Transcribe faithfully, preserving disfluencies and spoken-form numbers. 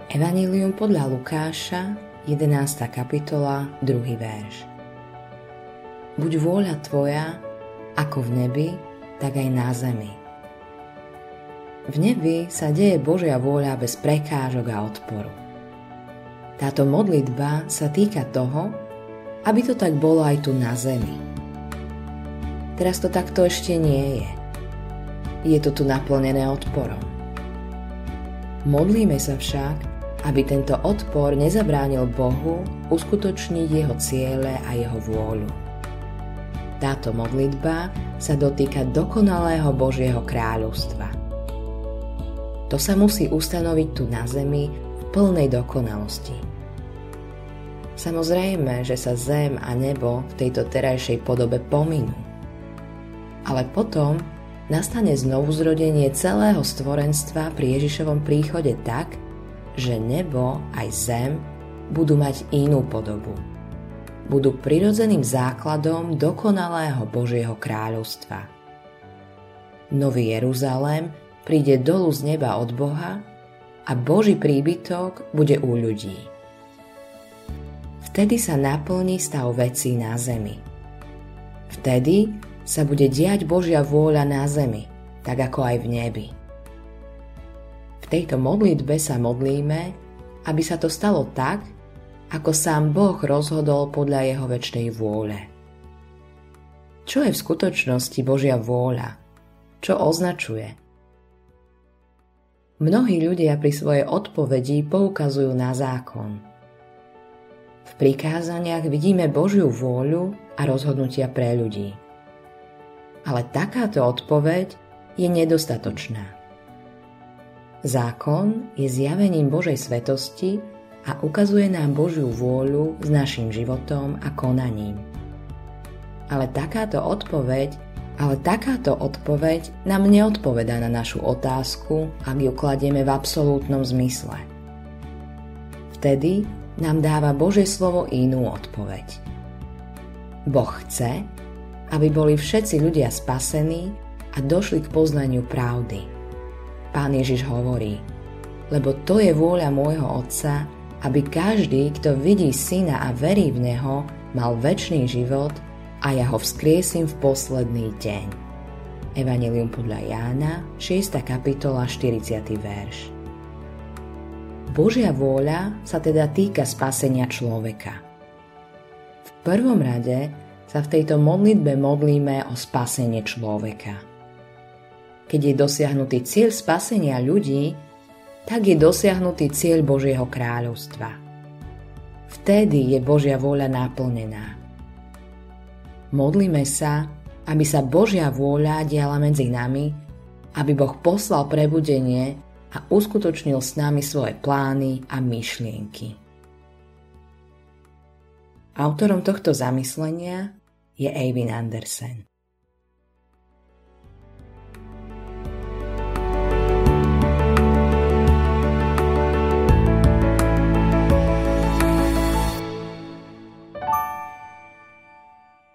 Evanjelium podľa Lukáša, jedenásta kapitola, druhý verš. Buď vôľa tvoja, ako v nebi, tak aj na zemi. V nebi sa deje Božia vôľa bez prekážok a odporu. Táto modlitba sa týka toho, aby to tak bolo aj tu na zemi. Teraz to takto ešte nie je. Je to tu naplnené odporom. Modlíme sa však, aby tento odpor nezabránil Bohu uskutočniť jeho ciele a jeho vôľu. Táto modlitba sa dotýka dokonalého Božieho kráľovstva. To sa musí ustanoviť tu na zemi v plnej dokonalosti. Samozrejme, že sa zem a nebo v tejto terajšej podobe pominú. Ale potom nastane znovuzrodenie celého stvorenstva pri Ježišovom príchode tak, že nebo aj zem budú mať inú podobu. Budú prirodzeným základom dokonalého Božieho kráľovstva. Nový Jeruzalém príde dolu z neba od Boha a Boží príbytok bude u ľudí. Vtedy sa naplní stav vecí na zemi. Vtedy sa bude diať Božia vôľa na zemi, tak ako aj v nebi. V tejto modlitbe sa modlíme, aby sa to stalo tak, ako sám Boh rozhodol podľa jeho večnej vôle. Čo je v skutočnosti Božia vôľa? Čo označuje? Mnohí ľudia pri svojej odpovedi poukazujú na zákon. V prikázaniach vidíme Božiu vôľu a rozhodnutia pre ľudí. Ale takáto odpoveď je nedostatočná. Zákon je zjavením Božej svetosti a ukazuje nám Božiu vôľu s naším životom a konaním. Ale takáto odpoveď, ale takáto odpoveď nám neodpovedá na našu otázku, ak ju kladieme v absolútnom zmysle. Vtedy nám dáva Božie slovo inú odpoveď. Boh chce, aby boli všetci ľudia spasení a došli k poznaniu pravdy. Pán Ježiš hovorí, lebo to je vôľa môjho Otca, aby každý, kto vidí Syna a verí v Neho, mal večný život a ja ho vzkriesím v posledný deň. Evanjelium podľa Jána, šiesta kapitola, štyridsiaty verš. Božia vôľa sa teda týka spasenia človeka. V prvom rade sa v tejto modlitbe modlíme o spasenie človeka. Keď je dosiahnutý cieľ spasenia ľudí, tak je dosiahnutý cieľ Božieho kráľovstva. Vtedy je Božia vôľa naplnená. Modlíme sa, aby sa Božia vôľa diala medzi nami, aby Boh poslal prebudenie a uskutočnil s nami svoje plány a myšlienky. Autorom tohto zamyslenia je Eivind Andersen.